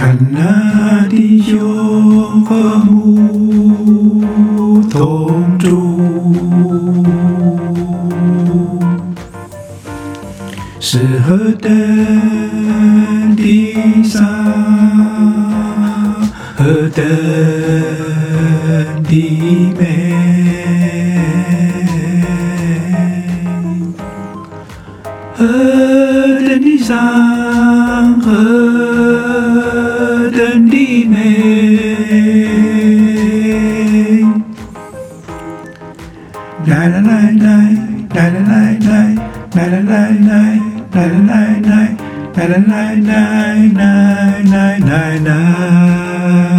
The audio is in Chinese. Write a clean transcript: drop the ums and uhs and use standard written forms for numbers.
看那地久和睦同住，是何等的伤，何等的美，何等的伤，何等的美。来来来来，来来来来，来来来来，来来来来，来来来来来来来。